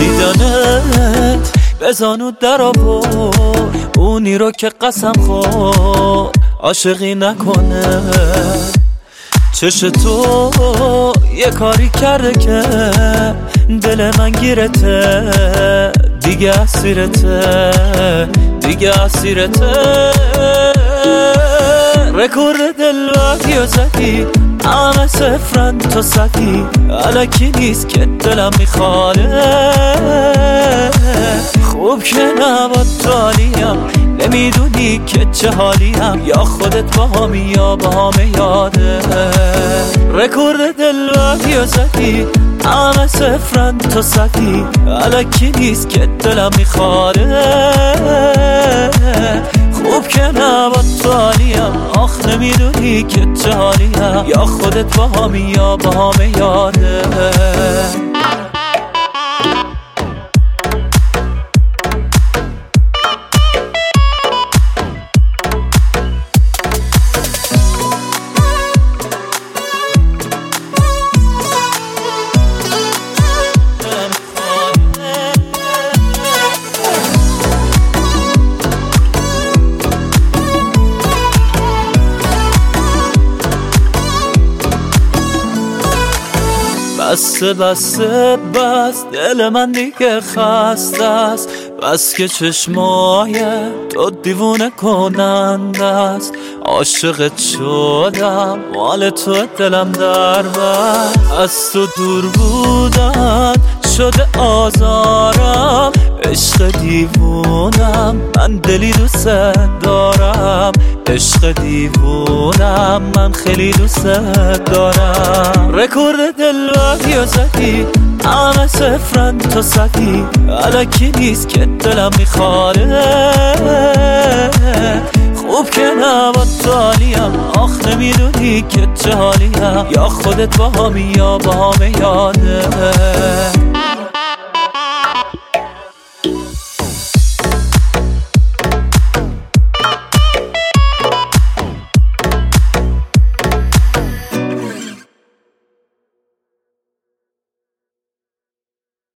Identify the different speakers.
Speaker 1: دیدنت بزانو در آورد اونی رو که قسم خورد عاشقی نکنه. چش تو یه کاری کرده که دل من گیرته، دیگه اسیرته، دیگه اسیرته. رکورد دلبردی و زدی همه صفرن تو صدی، علکی نیست که دلم میخواره. خوب که نباد تالیم، نمیدونی که چه حالیم، یا خودت با همی یا با همه یاده. رکورد دلبردی و زدی همه صفرن تو صدی، علکی نیست که دلم میخواره. خوب که نباد تالیم، آخ نمیدونی که چه حالیم، یا خودت با همی یا با همه یاده. بسته بسته بس دل من دیگه خسته است، بس که چشمای تو دیوونه کننده است. عاشقت شدم مال تو دلم در بست، از تو دور بودن شده آزارم. عشق دیوونم من دلی دوست دارم، عشق دیوونم من خیلی دوست دارم. رکورد دلبردی و زدی همه صفرن تو صدی، علکی نیست که دلم میخواره. خوب که نباد تالیم، آخ نمیدونی که چه حالیم، یا خودت با همی یا با همه یاده.